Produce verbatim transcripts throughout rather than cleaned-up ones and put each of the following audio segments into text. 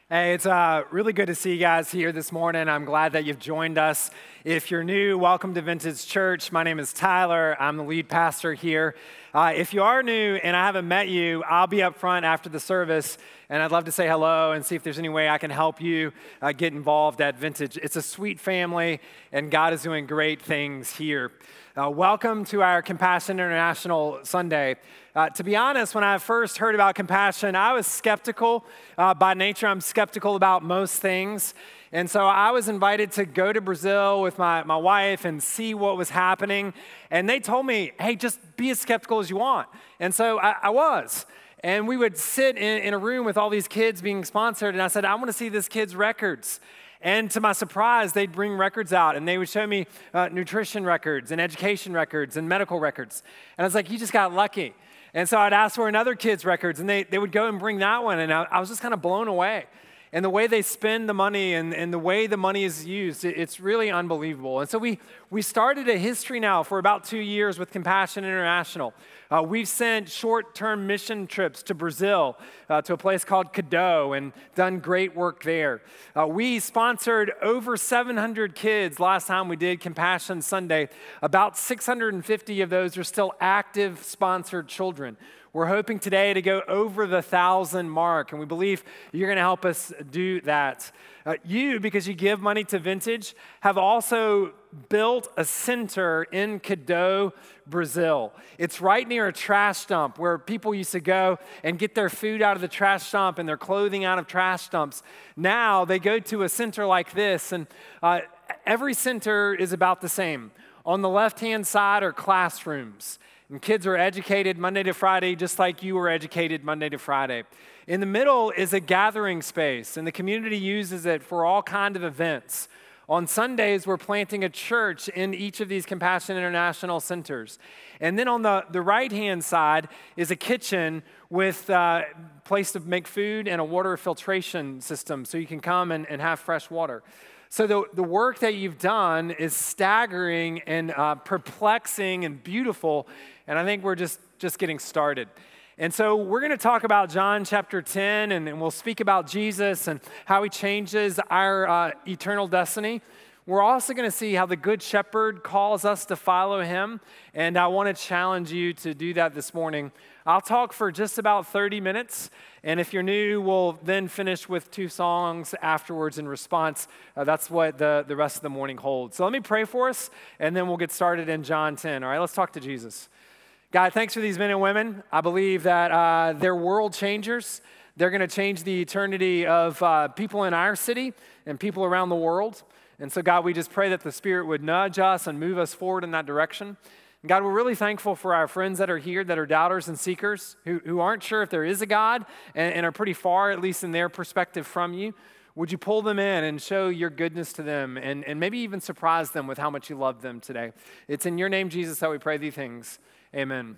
Hey, it's uh, really good to see you guys here this morning. I'm glad that you've joined us. If you're new, welcome to Vintage Church. My name is Tyler. I'm the lead pastor here. Uh, if you are new and I haven't met you, I'll be up front after the service, and I'd love to say hello and see if there's any way I can help you uh, get involved at Vintage. It's a sweet family, and God is doing great things here. Uh, welcome to our Compassion International Sunday. Uh, to be honest, when I first heard about Compassion, I was skeptical. Uh, by nature, I'm skeptical about most things. And so I was invited to go to Brazil with my, my wife and see what was happening. And they told me, hey, just be as skeptical as you want. And so I, I was. And we would sit in, in a room with all these kids being sponsored. And I said, I want to see this kid's records. And to my surprise, they'd bring records out, and they would show me uh, nutrition records and education records and medical records. And I was like, you just got lucky. And so I'd ask for another kid's records, and they, they would go and bring that one, and I, I was just kind of blown away. And the way they spend the money and, and the way the money is used, it, it's really unbelievable. And so we, we started a history now for about two years with Compassion International. Uh, we've sent short-term mission trips to Brazil, uh, to a place called Cado, and done great work there. Uh, we sponsored over seven hundred kids last time we did Compassion Sunday. About six hundred fifty of those are still active sponsored children. We're hoping today to go over the thousand mark, and we believe you're going to help us do that. Uh, you, because you give money to Vintage, have also built a center in Cado, Brazil. It's right near a trash dump where people used to go and get their food out of the trash dump and their clothing out of trash dumps. Now they go to a center like this, and uh, every center is about the same. On the left-hand side are classrooms. And kids are educated Monday to Friday just like you were educated Monday to Friday. In the middle is a gathering space, and the community uses it for all kinds of events. On Sundays, we're planting a church in each of these Compassion International centers. And then on the, the right-hand side is a kitchen with a place to make food and a water filtration system so you can come and, and have fresh water. So the, the work that you've done is staggering and uh, perplexing and beautiful, and I think we're just, just getting started. And so we're going to talk about John chapter ten, and, and we'll speak about Jesus and how he changes our uh, eternal destiny. We're also going to see how the Good Shepherd calls us to follow him, and I want to challenge you to do that this morning. I'll talk for just about thirty minutes, and if you're new, we'll then finish with two songs afterwards in response. Uh, that's what the, the rest of the morning holds. So let me pray for us, and then we'll get started in John ten. All right, let's talk to Jesus. God, thanks for these men and women. I believe that uh, they're world changers. They're going to change the eternity of uh, people in our city and people around the world. And so, God, we just pray that the Spirit would nudge us and move us forward in that direction. And God, we're really thankful for our friends that are here that are doubters and seekers who, who aren't sure if there is a God and, and are pretty far, at least in their perspective, from you. Would you pull them in and show your goodness to them and, and maybe even surprise them with how much you love them today? It's in your name, Jesus, that we pray these things. Amen.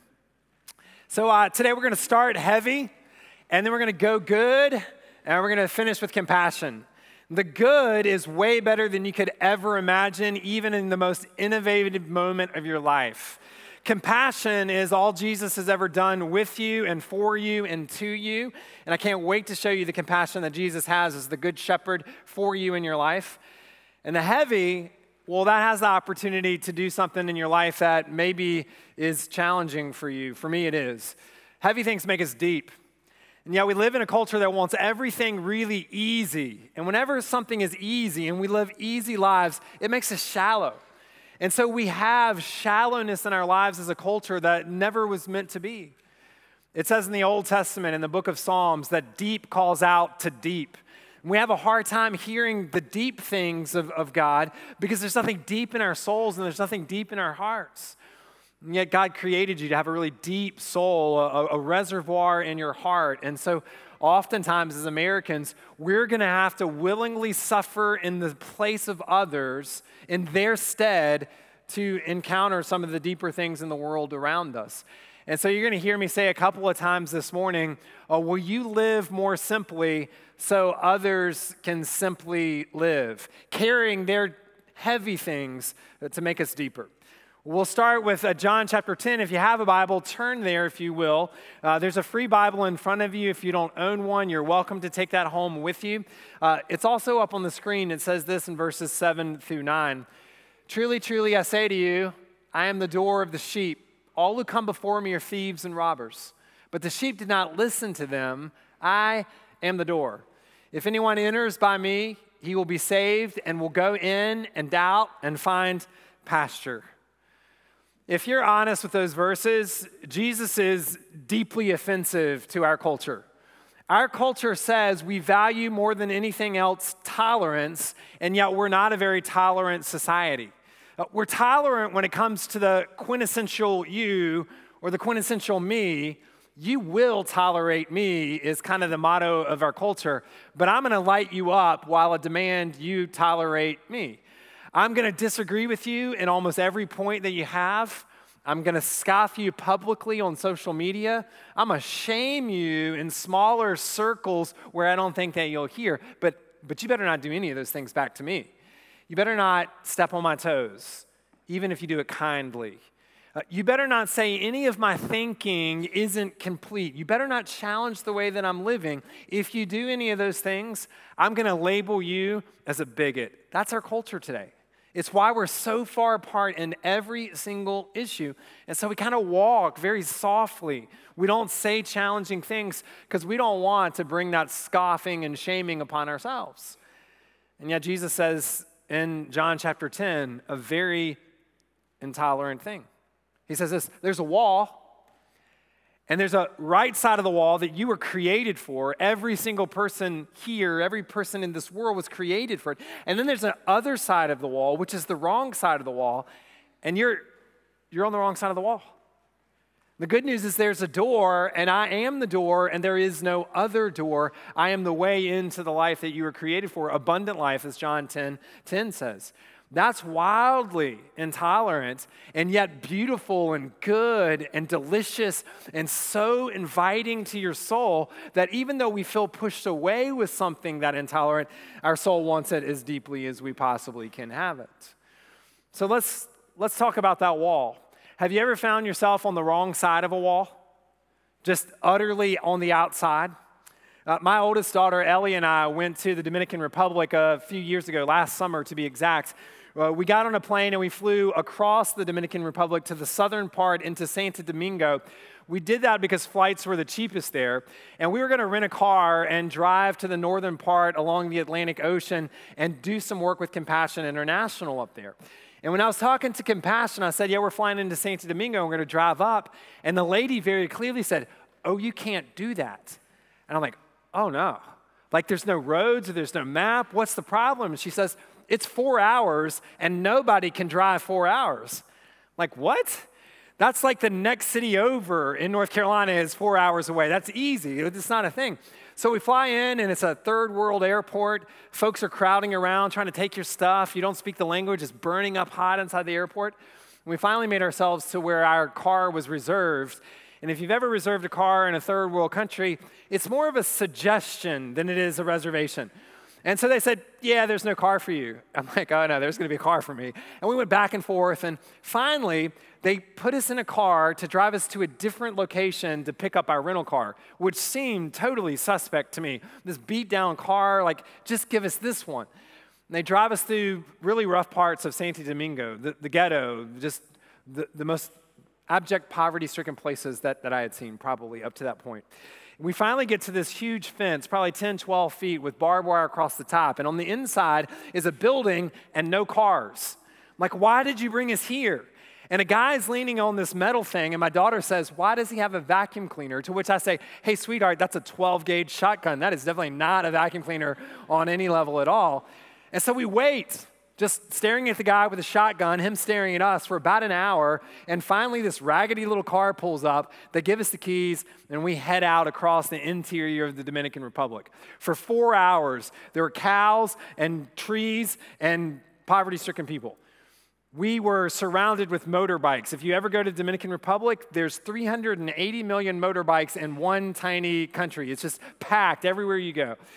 So uh, today we're going to start heavy, and then we're going to go good, and we're going to finish with compassion. The good is way better than you could ever imagine, even in the most innovative moment of your life. Compassion is all Jesus has ever done with you and for you and to you, and I can't wait to show you the compassion that Jesus has as the Good Shepherd for you in your life. And the heavy, well, that has the opportunity to do something in your life that maybe is challenging for you. For me, it is. Heavy things make us deep. And yet we live in a culture that wants everything really easy. And whenever something is easy and we live easy lives, it makes us shallow. And so we have shallowness in our lives as a culture that never was meant to be. It says in the Old Testament, in the book of Psalms, that deep calls out to deep. We have a hard time hearing the deep things of, of God because there's nothing deep in our souls and there's nothing deep in our hearts. And yet God created you to have a really deep soul, a, a reservoir in your heart. And so oftentimes as Americans, we're going to have to willingly suffer in the place of others in their stead to encounter some of the deeper things in the world around us. And so you're going to hear me say a couple of times this morning, oh, will you live more simply so others can simply live, carrying their heavy things to make us deeper. We'll start with uh, John chapter ten. If you have a Bible, turn there if you will. Uh, there's a free Bible in front of you. If you don't own one, you're welcome to take that home with you. Uh, it's also up on the screen. It says this in verses seven through nine. Truly, truly, I say to you, I am the door of the sheep. All who come before me are thieves and robbers. But the sheep did not listen to them. I am the door. If anyone enters by me, he will be saved and will go in and out and find pasture. If you're honest with those verses, Jesus is deeply offensive to our culture. Our culture says we value more than anything else tolerance, and yet we're not a very tolerant society. We're tolerant when it comes to the quintessential you or the quintessential me. You will tolerate me is kind of the motto of our culture, but I'm going to light you up while I demand you tolerate me. I'm going to disagree with you in almost every point that you have. I'm going to scoff you publicly on social media. I'm going to shame you in smaller circles where I don't think that you'll hear. But, but you better not do any of those things back to me. You better not step on my toes, even if you do it kindly. Uh, you better not say any of my thinking isn't complete. You better not challenge the way that I'm living. If you do any of those things, I'm going to label you as a bigot. That's our culture today. It's why we're so far apart in every single issue. And so we kind of walk very softly. We don't say challenging things because we don't want to bring that scoffing and shaming upon ourselves. And yet Jesus says in John chapter ten, a very intolerant thing. He says this, there's a wall, and there's a right side of the wall that you were created for. Every single person here, every person in this world was created for it. And then there's an other side of the wall, which is the wrong side of the wall, and you're, you're on the wrong side of the wall. The good news is there's a door, and I am the door, and there is no other door. I am the way into the life that you were created for, abundant life, as John ten ten says. That's wildly intolerant and yet beautiful and good and delicious and so inviting to your soul that even though we feel pushed away with something that intolerant, our soul wants it as deeply as we possibly can have it. So let's let's talk about that wall. Have you ever found yourself on the wrong side of a wall? Just utterly on the outside? Uh, my oldest daughter, Ellie, and I went to the Dominican Republic a few years ago, last summer to be exact. Uh, we got on a plane and we flew across the Dominican Republic to the southern part into Santo Domingo. We did that because flights were the cheapest there, and we were going to rent a car and drive to the northern part along the Atlantic Ocean and do some work with Compassion International up there. And when I was talking to Compassion, I said, yeah, we're flying into Santo Domingo, and we're going to drive up. And the lady very clearly said, oh, you can't do that. And I'm like, oh, no. Like, there's no roads, or there's no map. What's the problem? And she says, it's four hours, and nobody can drive four hours. Like, what? That's like the next city over in North Carolina is four hours away. That's easy. It's not a thing. So we fly in, and it's a third world airport. Folks are crowding around, trying to take your stuff. You don't speak the language. It's burning up hot inside the airport. And we finally made ourselves to where our car was reserved. And if you've ever reserved a car in a third world country, it's more of a suggestion than it is a reservation. And so they said, yeah, there's no car for you. I'm like, oh, no, there's going to be a car for me. And we went back and forth. And finally, they put us in a car to drive us to a different location to pick up our rental car, which seemed totally suspect to me. This beat-down car, like, just give us this one. And they drive us through really rough parts of Santo Domingo, the, the ghetto, just the, the most abject poverty-stricken places that, that I had seen probably up to that point. We finally get to this huge fence, probably ten, twelve feet with barbed wire across the top. And on the inside is a building and no cars. I'm like, why did you bring us here? And a guy's leaning on this metal thing, and my daughter says, why does he have a vacuum cleaner? To which I say, hey, sweetheart, that's a twelve gauge shotgun. That is definitely not a vacuum cleaner on any level at all. And so we wait, just staring at the guy with a shotgun, him staring at us for about an hour, and finally this raggedy little car pulls up. They give us the keys, and we head out across the interior of the Dominican Republic. For four hours, there were cows and trees and poverty-stricken people. We were surrounded with motorbikes. If you ever go to the Dominican Republic, there's three hundred eighty million motorbikes in one tiny country. It's just packed everywhere you go.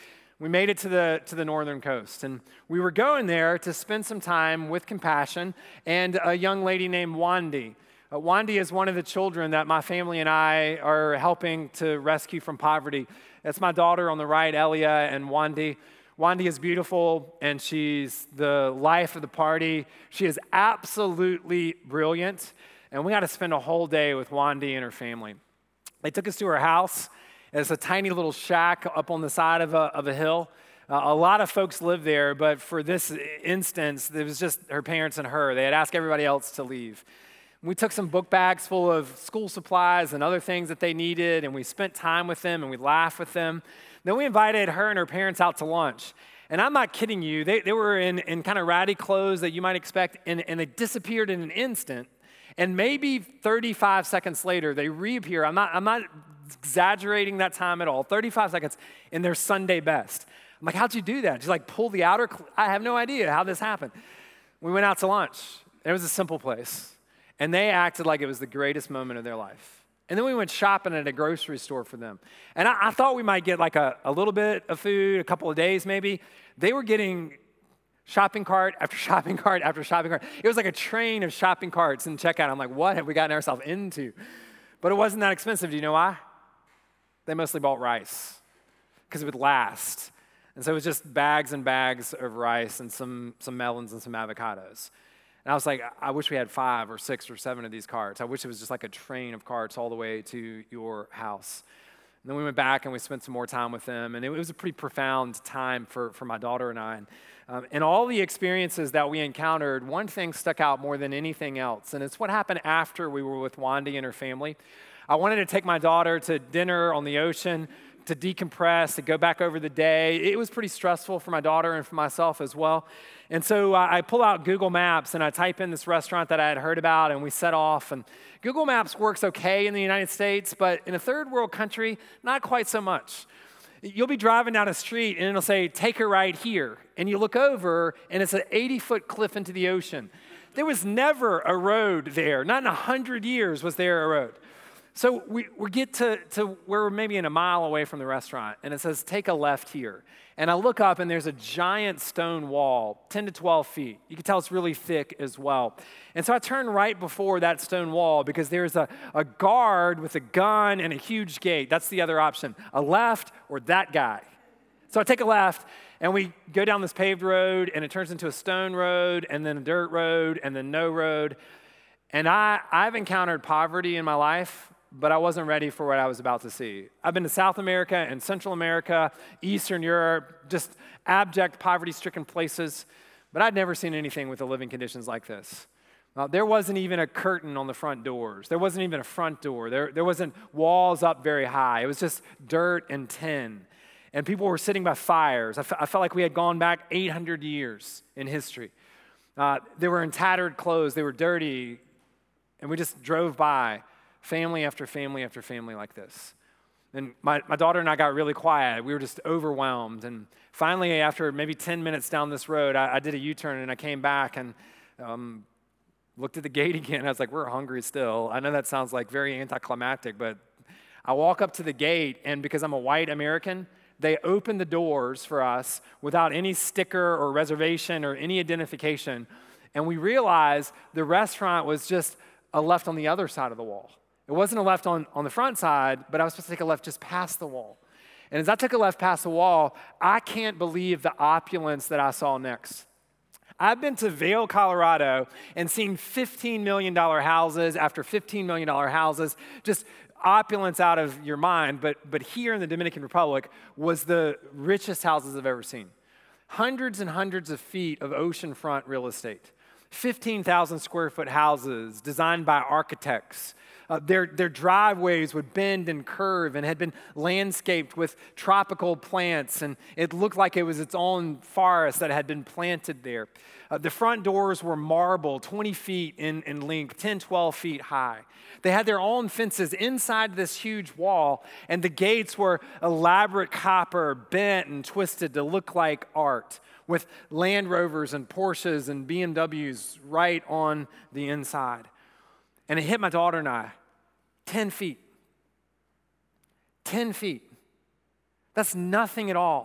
we made it to the, to the northern coast. And we were going there to spend some time with Compassion and a young lady named Wandy. Uh, Wandy is one of the children that my family and I are helping to rescue from poverty. That's my daughter on the right, Elia, and Wandy. Wandy is beautiful, and she's the life of the party. She is absolutely brilliant, and we got to spend a whole day with Wandy and her family. They took us to her house. It's a tiny little shack up on the side of a, of a hill. Uh, a lot of folks live there, but for this instance, it was just her parents and her. They had asked everybody else to leave. We took some book bags full of school supplies and other things that they needed, and we spent time with them, and we laughed with them. Then we invited her and her parents out to lunch. And I'm not kidding you. They, they were in, in kind of ratty clothes that you might expect, and, and they disappeared in an instant. And maybe thirty-five seconds later, they reappear. I'm not, I'm not exaggerating that time at all. thirty-five seconds in their Sunday best. I'm like, how'd you do that? Did you like pull the outer? Cl- I have no idea how this happened. We went out to lunch. It was a simple place. And they acted like it was the greatest moment of their life. And then we went shopping at a grocery store for them. And I, I thought we might get like a, a little bit of food, a couple of days maybe. They were getting shopping cart after shopping cart after shopping cart. It was like a train of shopping carts and checkout. I'm like, what have we gotten ourselves into? But it wasn't that expensive. Do you know why? They mostly bought rice because it would last. And so it was just bags and bags of rice and some, some melons and some avocados. And I was like, I wish we had five or six or seven of these carts. I wish it was just like a train of carts all the way to your house. And then we went back and we spent some more time with them. And it was a pretty profound time for, for my daughter and I. And, um, and all the experiences that we encountered, one thing stuck out more than anything else. And it's what happened after we were with Wandy and her family. I wanted to take my daughter to dinner on the ocean, to decompress, to go back over the day. It was pretty stressful for my daughter and for myself as well. And so uh, I pull out Google Maps and I type in this restaurant that I had heard about, and we set off. And Google Maps works okay in the United States, but in a third world country, not quite so much. You'll be driving down a street and it'll say, take a right here. And you look over and it's an eighty-foot cliff into the ocean. There was never a road there. Not in a hundred years was there a road. So we, we get to, to where we're maybe in a mile away from the restaurant, and it says, take a left here. And I look up, and there's a giant stone wall, ten to twelve feet. You can tell it's really thick as well. And so I turn right before that stone wall because there's a, a guard with a gun and a huge gate. That's the other option, a left or that guy. So I take a left, and we go down this paved road, and it turns into a stone road, and then a dirt road, and then no road. And I, I've encountered poverty in my life, but I wasn't ready for what I was about to see. I've been to South America and Central America, Eastern Europe, just abject poverty-stricken places, but I'd never seen anything with the living conditions like this. Uh, there wasn't even a curtain on the front doors. There wasn't even a front door. There, there wasn't walls up very high. It was just dirt and tin. And people were sitting by fires. I, f- I felt like we had gone back eight hundred years in history. Uh, they were in tattered clothes. They were dirty. And we just drove by, family after family after family like this. And my, my daughter and I got really quiet. We were just overwhelmed. And finally, after maybe ten minutes down this road, I, I did a U-turn and I came back and um, looked at the gate again. I was like, we're hungry still. I know that sounds like very anticlimactic, but I walk up to the gate, and because I'm a white American, they opened the doors for us without any sticker or reservation or any identification. And we realized the restaurant was just a left on the other side of the wall. It wasn't a left on, on the front side, but I was supposed to take a left just past the wall. And as I took a left past the wall, I can't believe the opulence that I saw next. I've been to Vail, Colorado, and seen fifteen million dollars houses after fifteen million dollars houses, just opulence out of your mind. But, but here in the Dominican Republic was the richest houses I've ever seen. Hundreds and hundreds of feet of oceanfront real estate. fifteen thousand square foot houses designed by architects. Uh, their, their driveways would bend and curve and had been landscaped with tropical plants, and it looked like it was its own forest that had been planted there. Uh, the front doors were marble, twenty feet in, in length, ten, twelve feet high. They had their own fences inside this huge wall, and the gates were elaborate copper, bent and twisted to look like art, with Land Rovers and Porsches and B M Ws right on the inside. And it hit my daughter and I, ten feet. ten feet. That's nothing at all.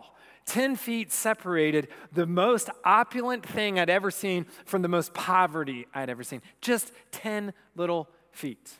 ten feet separated the most opulent thing I'd ever seen from the most poverty I'd ever seen. Just ten little feet.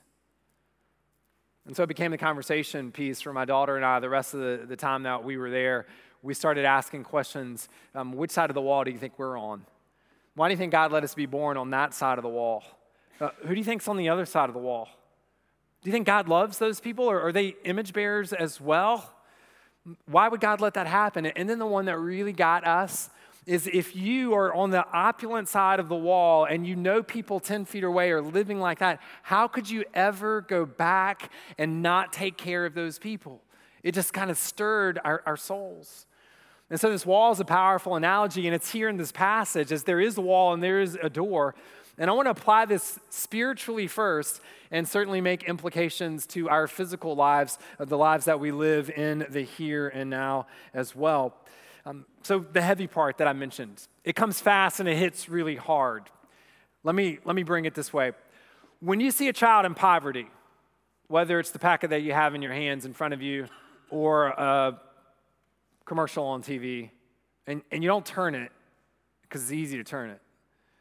And so it became the conversation piece for my daughter and I the rest of the, the time that we were there. We started asking questions. Um, which side of the wall do you think we're on? Why do you think God let us be born on that side of the wall? Uh, who do you think's on the other side of the wall? Do you think God loves those people, or are they image bearers as well? Why would God let that happen? And then the one that really got us is if you are on the opulent side of the wall and you know people ten feet away are living like that, how could you ever go back and not take care of those people? It just kind of stirred our, our souls. And so this wall is a powerful analogy, and it's here in this passage as there is a wall and there is a door. And I want to apply this spiritually first and certainly make implications to our physical lives, the lives that we live in the here and now as well. Um, so the heavy part that I mentioned, it comes fast and it hits really hard. Let me, let me bring it this way. When you see a child in poverty, whether it's the packet that you have in your hands in front of you or a commercial on T V, and, and you don't turn it because it's easy to turn it,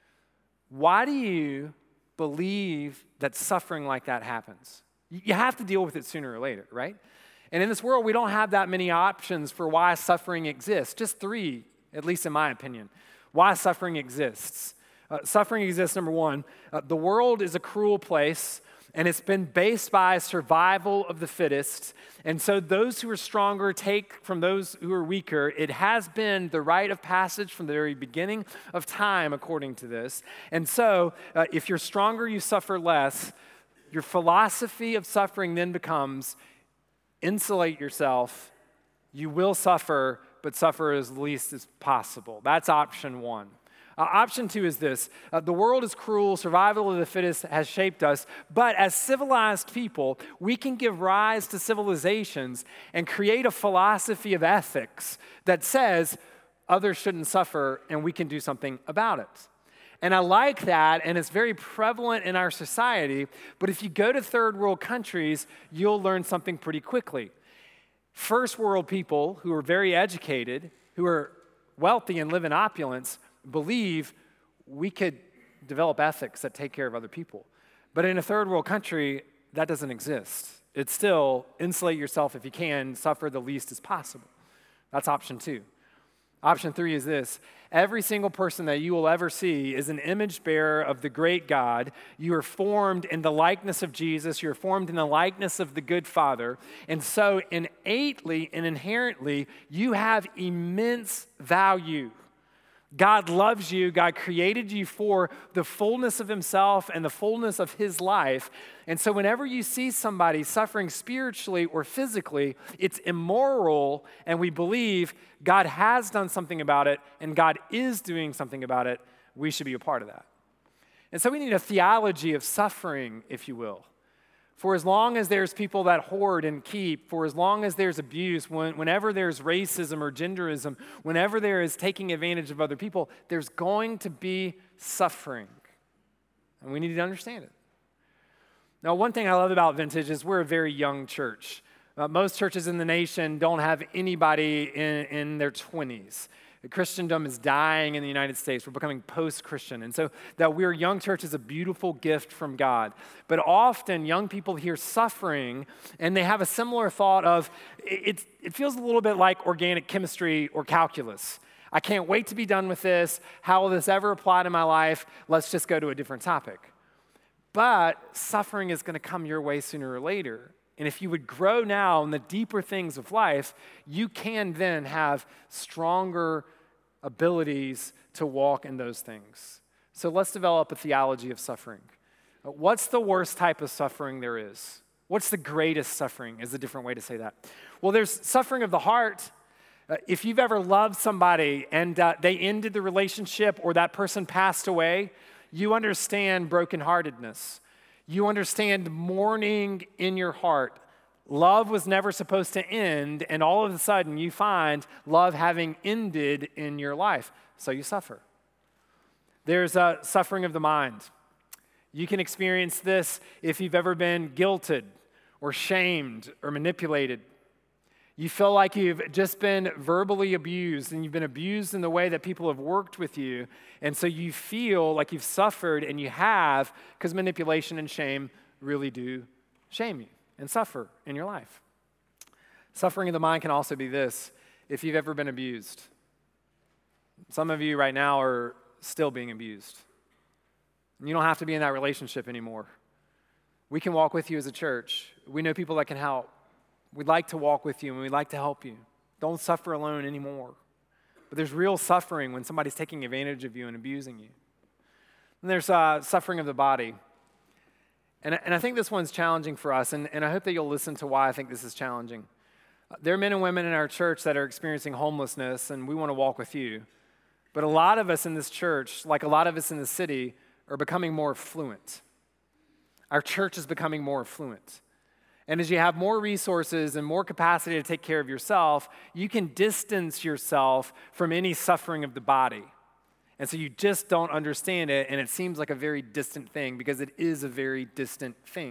why do you believe that suffering like that happens? You have to deal with it sooner or later, right? And in this world, we don't have that many options for why suffering exists. Just three, at least in my opinion, why suffering exists. Uh, suffering exists, number one, uh, the world is a cruel place, and it's been based by survival of the fittest. And so those who are stronger take from those who are weaker. It has been the rite of passage from the very beginning of time, according to this. And so uh, if you're stronger, you suffer less. Your philosophy of suffering then becomes insulate yourself. You will suffer, but suffer as least as possible. That's option one. Uh, option two is this. Uh, the world is cruel. Survival of the fittest has shaped us. But as civilized people, we can give rise to civilizations and create a philosophy of ethics that says others shouldn't suffer and we can do something about it. And I like that, and it's very prevalent in our society. But if you go to third world countries, you'll learn something pretty quickly. First world people who are very educated, who are wealthy and live in opulence, believe we could develop ethics that take care of other people. But in a third world country, that doesn't exist. It's still insulate yourself if you can, suffer the least as possible. That's option two. Option three is this. Every single person that you will ever see is an image bearer of the great God. You are formed in the likeness of Jesus. You're formed in the likeness of the good Father. And so innately and inherently, you have immense value. God loves you. God created you for the fullness of himself and the fullness of his life. And so whenever you see somebody suffering spiritually or physically, it's immoral, and we believe God has done something about it and God is doing something about it. We should be a part of that. And so we need a theology of suffering, if you will. For as long as there's people that hoard and keep, for as long as there's abuse, when, whenever there's racism or genderism, whenever there is taking advantage of other people, there's going to be suffering. And we need to understand it. Now, one thing I love about Vintage is we're a very young church. Uh, most churches in the nation don't have anybody in, in their twenties. Christendom is dying in the United States. We're becoming post-Christian. And so that we're a young church is a beautiful gift from God. But often young people hear suffering and they have a similar thought of, it, it feels a little bit like organic chemistry or calculus. I can't wait to be done with this. How will this ever apply to my life? Let's just go to a different topic. But suffering is going to come your way sooner or later. And if you would grow now in the deeper things of life, you can then have stronger abilities to walk in those things. So let's develop a theology of suffering. What's the worst type of suffering there is? What's the greatest suffering is a different way to say that. Well, there's suffering of the heart. Uh, if you've ever loved somebody and uh, they ended the relationship or that person passed away, you understand brokenheartedness. You understand mourning in your heart. Love was never supposed to end, and all of a sudden you find love having ended in your life, so you suffer. There's a suffering of the mind. You can experience this if you've ever been guilted or shamed or manipulated. You feel like you've just been verbally abused and you've been abused in the way that people have worked with you. And so you feel like you've suffered, and you have, because manipulation and shame really do shame you and suffer in your life. Suffering of the mind can also be this: if you've ever been abused. Some of you right now are still being abused. You don't have to be in that relationship anymore. We can walk with you as a church. We know people that can help. We'd like to walk with you, and we'd like to help you. Don't suffer alone anymore. But there's real suffering when somebody's taking advantage of you and abusing you. And there's uh, suffering of the body. And, and I think this one's challenging for us, and, and I hope that you'll listen to why I think this is challenging. There are men and women in our church that are experiencing homelessness, and we want to walk with you. But a lot of us in this church, like a lot of us in the city, are becoming more affluent. Our church is becoming more affluent. And as you have more resources and more capacity to take care of yourself, you can distance yourself from any suffering of the body. And so you just don't understand it, and it seems like a very distant thing, because it is a very distant thing.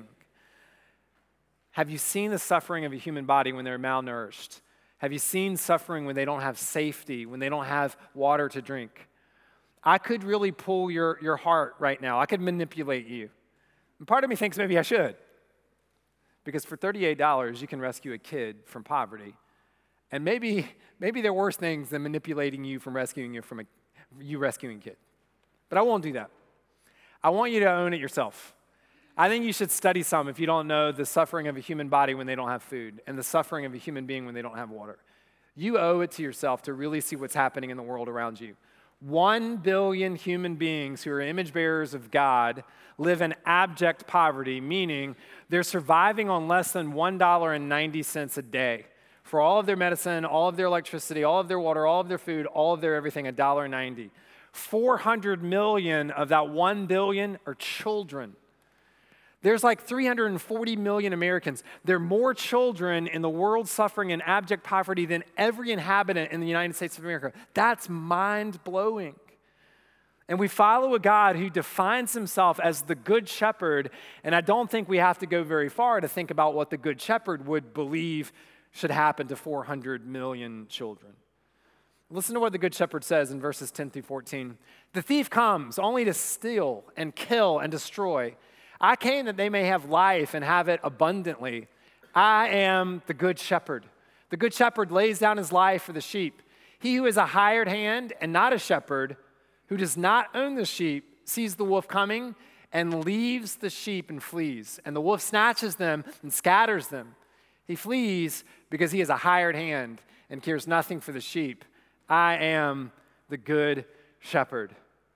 Have you seen the suffering of a human body when they're malnourished? Have you seen suffering when they don't have safety, when they don't have water to drink? I could really pull your, your heart right now. I could manipulate you. And part of me thinks maybe I should. Because for thirty-eight dollars, you can rescue a kid from poverty. And maybe maybe there are worse things than manipulating you from rescuing you from a, you rescuing a kid. But I won't do that. I want you to own it yourself. I think you should study some if you don't know the suffering of a human body when they don't have food and the suffering of a human being when they don't have water. You owe it to yourself to really see what's happening in the world around you. One billion human beings who are image bearers of God live in abject poverty, meaning they're surviving on less than one dollar and ninety cents a day. For all of their medicine, all of their electricity, all of their water, all of their food, all of their everything, one dollar and ninety cents. four hundred million of that one billion are children. There's like three hundred forty million Americans. There are more children in the world suffering in abject poverty than every inhabitant in the United States of America. That's mind-blowing. And we follow a God who defines himself as the Good Shepherd, and I don't think we have to go very far to think about what the Good Shepherd would believe should happen to four hundred million children. Listen to what the Good Shepherd says in verses ten through fourteen. The thief comes only to steal and kill and destroy. I came that they may have life and have it abundantly. I am the Good Shepherd. The Good Shepherd lays down his life for the sheep. He who is a hired hand and not a shepherd, who does not own the sheep, sees the wolf coming and leaves the sheep and flees. And the wolf snatches them and scatters them. He flees because he is a hired hand and cares nothing for the sheep. I am the Good Shepherd.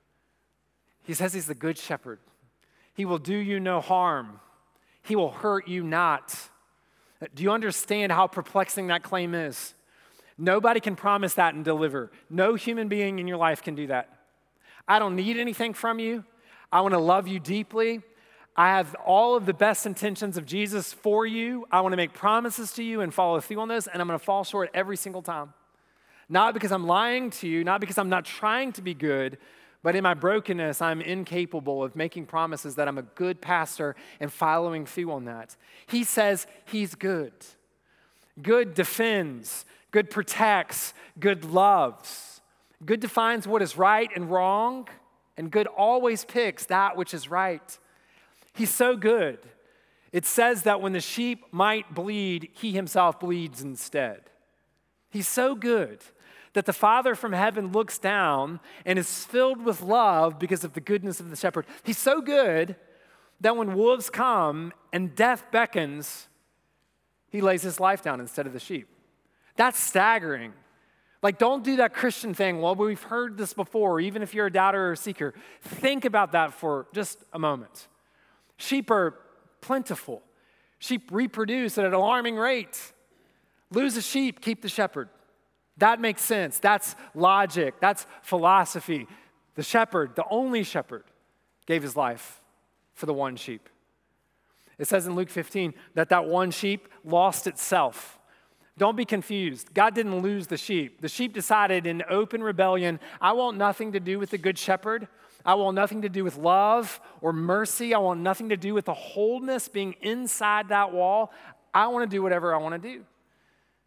He says he's the Good Shepherd. He will do you no harm. He will hurt you not. Do you understand how perplexing that claim is? Nobody can promise that and deliver. No human being in your life can do that. I don't need anything from you. I want to love you deeply. I have all of the best intentions of Jesus for you. I want to make promises to you and follow through on those, and I'm going to fall short every single time. Not because I'm lying to you, not because I'm not trying to be good, but in my brokenness, I'm incapable of making promises that I'm a good pastor and following through on that. He says he's good. Good defends. Good protects. Good loves. Good defines what is right and wrong, and good always picks that which is right. He's so good. It says that when the sheep might bleed, he himself bleeds instead. He's so good that the Father from heaven looks down and is filled with love because of the goodness of the shepherd. He's so good that when wolves come and death beckons, he lays his life down instead of the sheep. That's staggering. Like, don't do that Christian thing. Well, we've heard this before, even if you're a doubter or a seeker. Think about that for just a moment. Sheep are plentiful. Sheep reproduce at an alarming rate. Lose a sheep, keep the shepherd. That makes sense. That's logic. That's philosophy. The shepherd, the only shepherd, gave his life for the one sheep. It says in Luke fifteen that that one sheep lost itself. Don't be confused. God didn't lose the sheep. The sheep decided in open rebellion, I want nothing to do with the good shepherd. I want nothing to do with love or mercy. I want nothing to do with the wholeness being inside that wall. I want to do whatever I want to do.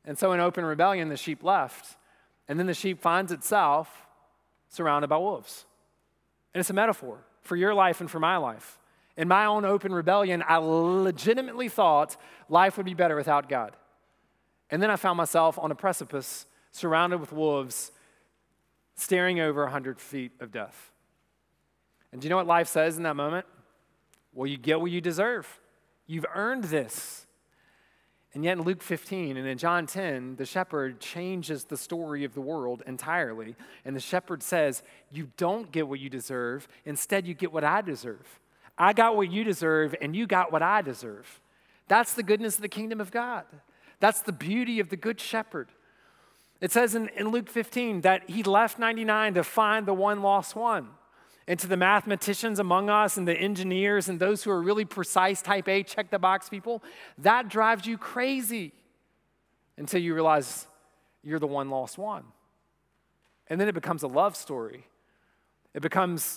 And so in open rebellion, the sheep left. And then the sheep finds itself surrounded by wolves. And it's a metaphor for your life and for my life. In my own open rebellion, I legitimately thought life would be better without God. And then I found myself on a precipice, surrounded with wolves, staring over one hundred feet of death. And do you know what life says in that moment? Well, you get what you deserve. You've earned this. And yet in Luke fifteen and in John ten, the shepherd changes the story of the world entirely. And the shepherd says, you don't get what you deserve. Instead, you get what I deserve. I got what you deserve, and you got what I deserve. That's the goodness of the kingdom of God. That's the beauty of the good shepherd. It says in, in Luke fifteen that he left ninety-nine to find the one lost one. And to the mathematicians among us and the engineers and those who are really precise type A, check the box people, that drives you crazy until you realize you're the one lost one. And then it becomes a love story. It becomes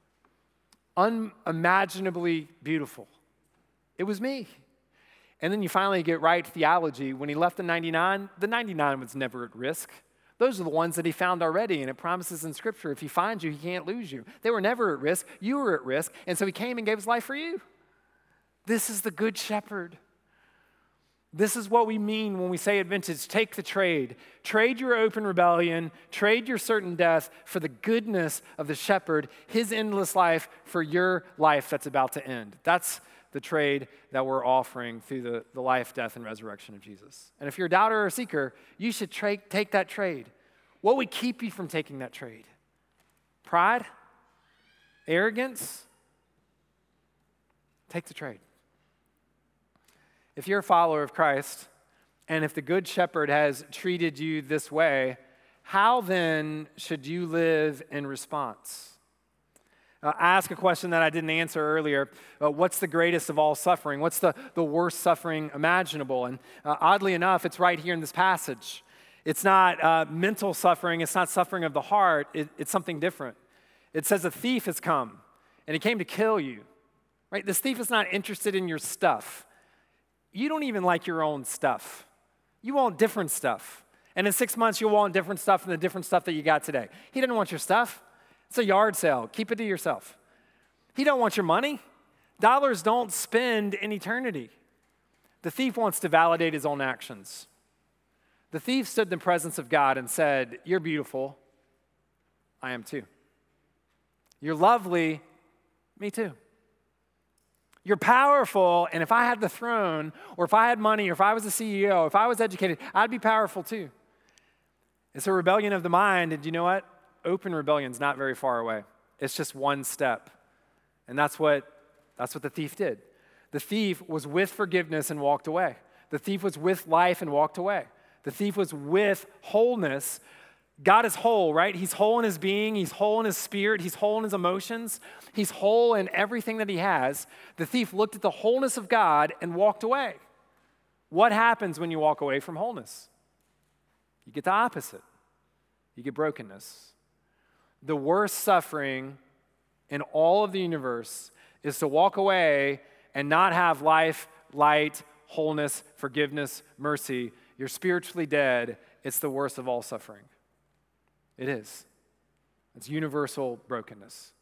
unimaginably beautiful. It was me. And then you finally get right theology. When he left the ninety-nine, the ninety-nine was never at risk. Those are the ones that he found already, and it promises in Scripture, if he finds you, he can't lose you. They were never at risk. You were at risk, and so he came and gave his life for you. This is the good shepherd. This is what we mean when we say at Vintage, take the trade. Trade your open rebellion, trade your certain death for the goodness of the shepherd, his endless life for your life that's about to end. That's the trade that we're offering through the, the life, death, and resurrection of Jesus. And if you're a doubter or a seeker, you should tra- take that trade. What would keep you from taking that trade? Pride? Arrogance? Take the trade. If you're a follower of Christ, and if the Good Shepherd has treated you this way, how then should you live in response? Uh, I asked a question that I didn't answer earlier. Uh, what's the greatest of all suffering? What's the, the worst suffering imaginable? And uh, oddly enough, it's right here in this passage. It's not uh, mental suffering. It's not suffering of the heart. It, it's something different. It says a thief has come, and he came to kill you. Right? This thief is not interested in your stuff. You don't even like your own stuff. You want different stuff. And in six months, you'll want different stuff than the different stuff that you got today. He didn't want your stuff. It's a yard sale. Keep it to yourself. He don't want your money. Dollars don't spend in eternity. The thief wants to validate his own actions. The thief stood in the presence of God and said, you're beautiful. I am too. You're lovely. Me too. You're powerful, and if I had the throne, or if I had money, or if I was a C E O, if I was educated, I'd be powerful too. It's a rebellion of the mind, and you know what? Open rebellion is not very far away. It's just one step. And that's what, that's what the thief did. The thief was with forgiveness and walked away. The thief was with life and walked away. The thief was with wholeness. God is whole, right? He's whole in his being. He's whole in his spirit. He's whole in his emotions. He's whole in everything that he has. The thief looked at the wholeness of God and walked away. What happens when you walk away from wholeness? You get the opposite. You get brokenness. The worst suffering in all of the universe is to walk away and not have life, light, wholeness, forgiveness, mercy. You're spiritually dead. It's the worst of all suffering. It is. It's universal brokenness.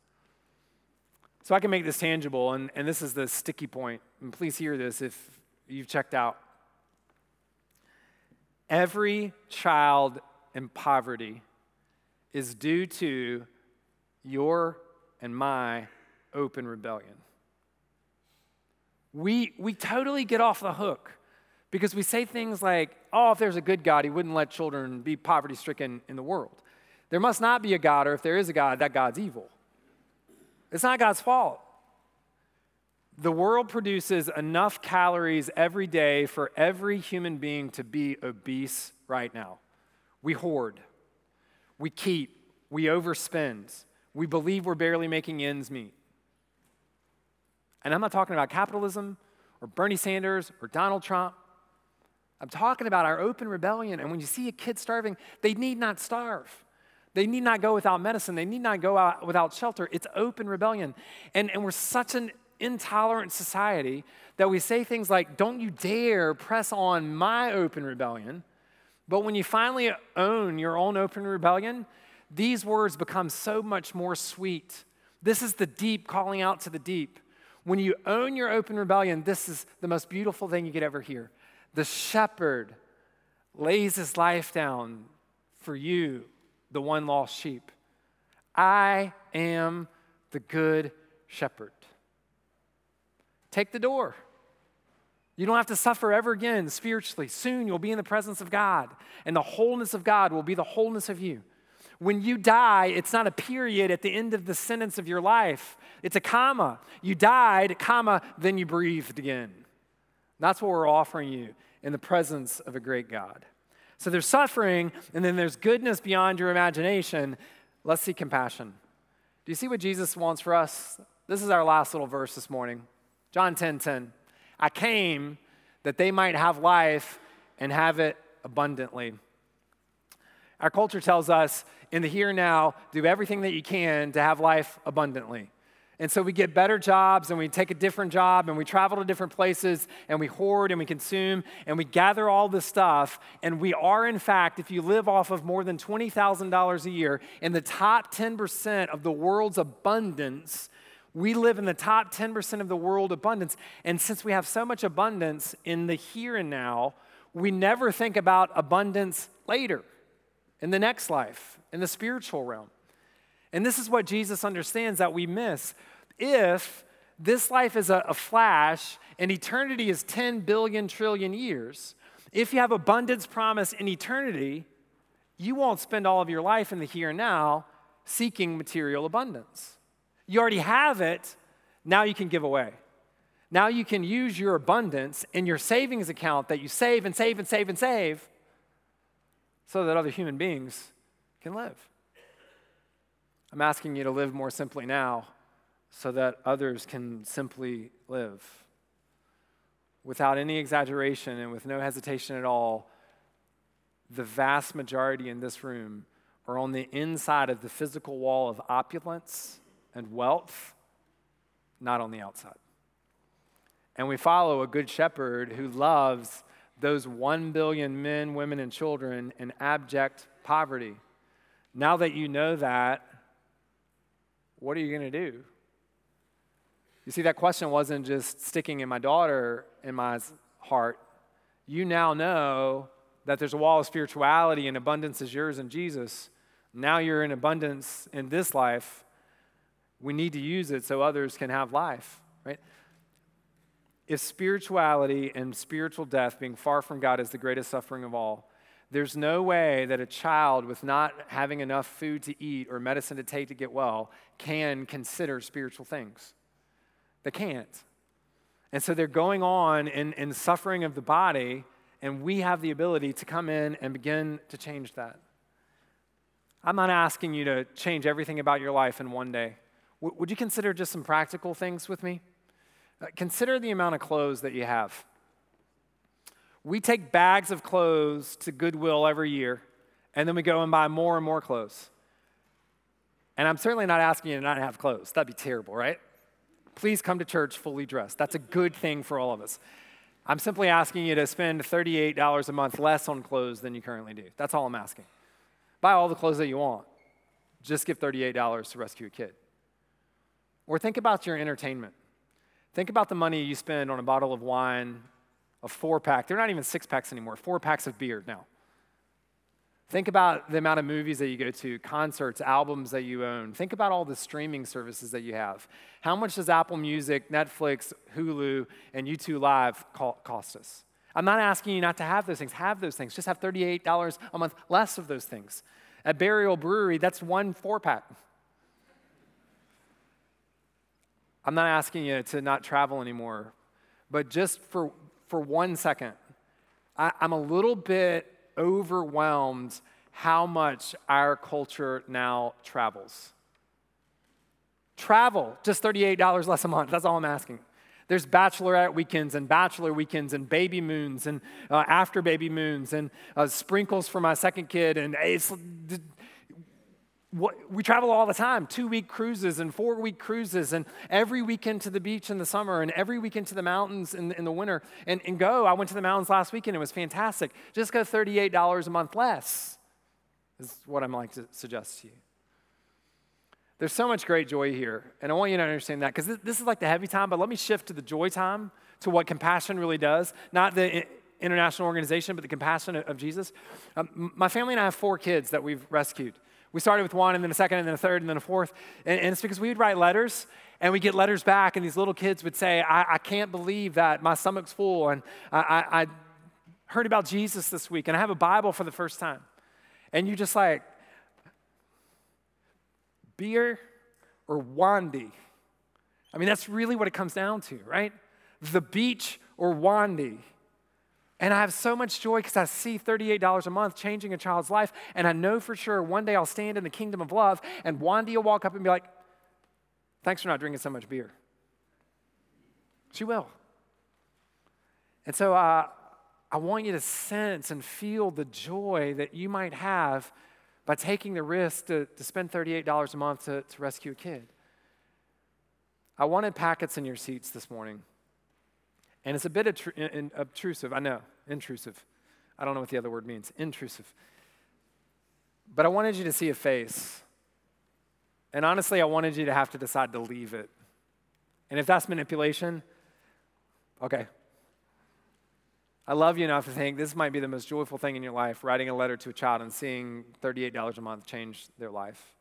So I can make this tangible, and, and this is the sticky point. And please hear this if you've checked out. Every child in poverty is due to your and my open rebellion. We, we totally get off the hook because we say things like, oh, if there's a good God, he wouldn't let children be poverty-stricken in the world. There must not be a God, or if there is a God, that God's evil. It's not God's fault. The world produces enough calories every day for every human being to be obese right now. We hoard. We keep, we overspend, we believe we're barely making ends meet. And I'm not talking about capitalism or Bernie Sanders or Donald Trump. I'm talking about our open rebellion. And when you see a kid starving, they need not starve. They need not go without medicine. They need not go out without shelter. It's open rebellion. And, and we're such an intolerant society that we say things like, don't you dare press on my open rebellion. But when you finally own your own open rebellion, these words become so much more sweet. This is the deep calling out to the deep. When you own your open rebellion, this is the most beautiful thing you could ever hear. The shepherd lays his life down for you, the one lost sheep. I am the good shepherd. Take the door. You don't have to suffer ever again spiritually. Soon you'll be in the presence of God, and the wholeness of God will be the wholeness of you. When you die, it's not a period at the end of the sentence of your life. It's a comma. You died, comma, then you breathed again. That's what we're offering you in the presence of a great God. So there's suffering, and then there's goodness beyond your imagination. Let's see compassion. Do you see what Jesus wants for us? This is our last little verse this morning. John ten ten. I came that they might have life and have it abundantly. Our culture tells us in the here and now, do everything that you can to have life abundantly. And so we get better jobs and we take a different job and we travel to different places and we hoard and we consume and we gather all this stuff. And we are, in fact, if you live off of more than twenty thousand dollars a year, in the top ten percent of the world's abundance. We live in the top ten percent of the world abundance. And since we have so much abundance in the here and now, we never think about abundance later, in the next life, in the spiritual realm. And this is what Jesus understands that we miss. If this life is a, a flash and eternity is ten billion trillion years, if you have abundance promised in eternity, you won't spend all of your life in the here and now seeking material abundance. You already have it, now you can give away. Now you can use your abundance in your savings account that you save and save and save and save so that other human beings can live. I'm asking you to live more simply now so that others can simply live. Without any exaggeration and with no hesitation at all, the vast majority in this room are on the inside of the physical wall of opulence and wealth, not on the outside. And we follow a good shepherd who loves those one billion men, women, and children in abject poverty. Now that you know that, what are you going to do? You see, that question wasn't just sticking in my daughter in my heart. You now know that there's a wall of spirituality and abundance is yours in Jesus. Now you're in abundance in this life. We need to use it so others can have life, right? If spirituality and spiritual death, being far from God, is the greatest suffering of all, there's no way that a child with not having enough food to eat or medicine to take to get well can consider spiritual things. They can't. And so they're going on in, in suffering of the body, and we have the ability to come in and begin to change that. I'm not asking you to change everything about your life in one day. W- would you consider just some practical things with me? Uh, consider the amount of clothes that you have. We take bags of clothes to Goodwill every year, and then we go and buy more and more clothes. And I'm certainly not asking you to not have clothes. That'd be terrible, right? Please come to church fully dressed. That's a good thing for all of us. I'm simply asking you to spend thirty-eight dollars a month less on clothes than you currently do. That's all I'm asking. Buy all the clothes that you want. Just give thirty-eight dollars to rescue a kid. Or think about your entertainment. Think about the money you spend on a bottle of wine, a four-pack. They're not even six-packs anymore, four packs of beer now. Think about the amount of movies that you go to, concerts, albums that you own. Think about all the streaming services that you have. How much does Apple Music, Netflix, Hulu, and YouTube Live cost us? I'm not asking you not to have those things. Have those things. Just have thirty-eight dollars a month less of those things. At Burial Brewery, that's one four-pack. I'm not asking you to not travel anymore, but just for, for one second, I, I'm a little bit overwhelmed how much our culture now travels. Travel, just thirty-eight dollars less a month. That's all I'm asking. There's bachelorette weekends and bachelor weekends and baby moons and uh, after baby moons and uh, sprinkles for my second kid. And it's, what, we travel all the time, two-week cruises and four-week cruises, and every weekend to the beach in the summer, and every weekend to the mountains in, in the winter. And, and go, I went to the mountains last weekend. It was fantastic. Just go thirty-eight dollars a month less is what I'm like to suggest to you. There's so much great joy here, and I want you to understand that, because this, this is like the heavy time, but let me shift to the joy time, to what compassion really does, not the international organization, but the compassion of, of Jesus. Um, my family and I have four kids that we've rescued. We started with one, and then a second, and then a third, and then a fourth. And, and it's because we would write letters, and we get letters back, and these little kids would say, I, I can't believe that my stomach's full, and I, I, I heard about Jesus this week, and I have a Bible for the first time. And you just like, beer or Wandy? I mean, that's really what it comes down to, right? The beach or Wandy? And I have so much joy because I see thirty-eight dollars a month changing a child's life, and I know for sure one day I'll stand in the kingdom of love, and Wandy will walk up and be like, thanks for not drinking so much beer. She will. And so uh, I want you to sense and feel the joy that you might have by taking the risk to, to spend thirty-eight dollars a month to, to rescue a kid. I wanted packets in your seats this morning. And it's a bit attru- in, in, obtrusive, I know, intrusive. I don't know what the other word means, intrusive. But I wanted you to see a face. And honestly, I wanted you to have to decide to leave it. And if that's manipulation, okay. I love you enough to think this might be the most joyful thing in your life, writing a letter to a child and seeing thirty-eight dollars a month change their life.